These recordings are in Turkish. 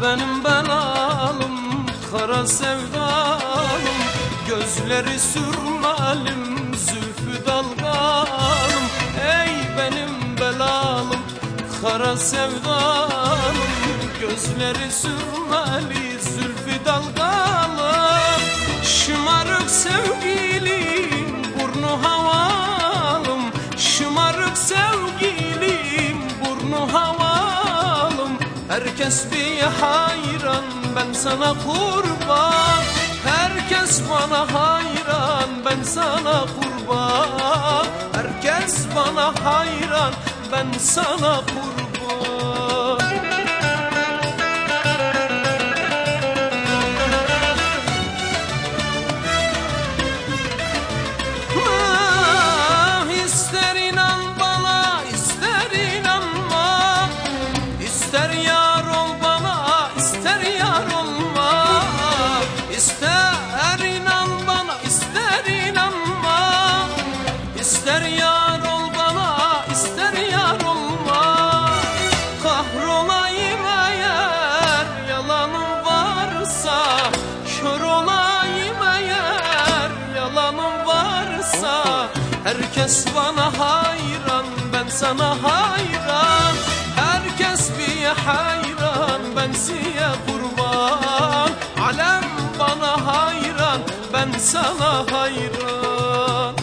benim belalım, kara sevdalım, gözleri sürmelim, zülfü dalgalım. Ey benim belalım, kara sevdalım, gözleri sürmeli, zülfü dalgalım. Şımarık sevgilim, burnu havalım, şımarık sevgilim, burnu havalım. Herkes bir hayran, ben sana kurban. Herkes bana hayran, ben sana kurban. Herkes bana hayran, ben sana kurban. İster inan bana, ister inanma, ister yar ol bana, ister yar olma. İster inan bana, ister inanma, ister yar ol bana, ister yar olma. Kahrolayım eğer yalanım varsa, kör olayım eğer yalanım varsa. Herkes bana hayran, ben sana hayran. Herkes bir hayran, ben size kurban. Alem bana hayran, ben sana hayran.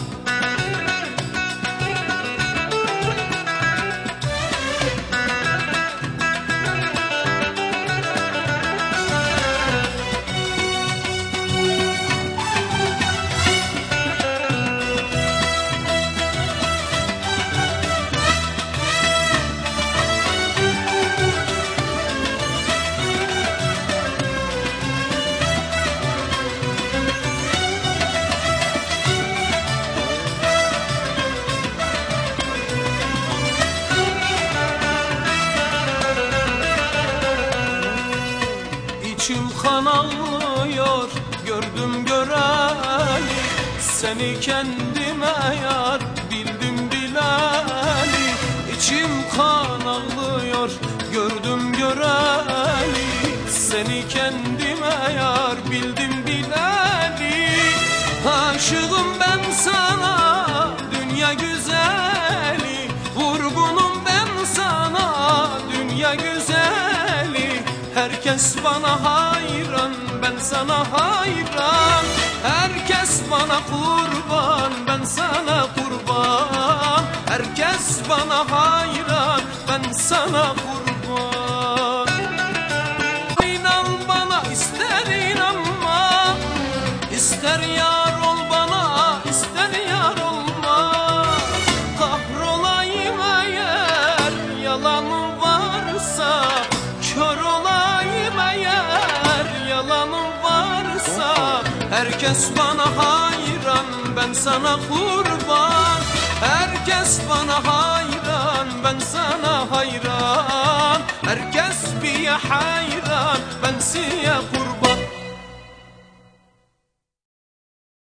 İçim kan ağlıyor, gördüm göreli, seni kendime yar bildim bileli. İçim kan ağlıyor, gördüm göreli, seni kendime yar bildim bileli. Aşığım ben sana dünya güzeli, vurgunum ben sana dünya güzeli. Herkes bana hayran, ben sana hayran. Herkes bana kurban, ben sana kurban. Herkes bana hayran, ben sana kurban. İnan bana, ister inanma, ister yar ol bana, ister yar olma. Kahrolayım eğer yalanım varsa, kör olayım eğer yalanım varsa. Herkes bana hayran, ben sana kurban. Herkes bana hayran, ben sana hayran. Herkes bir hayran, ben size kurban.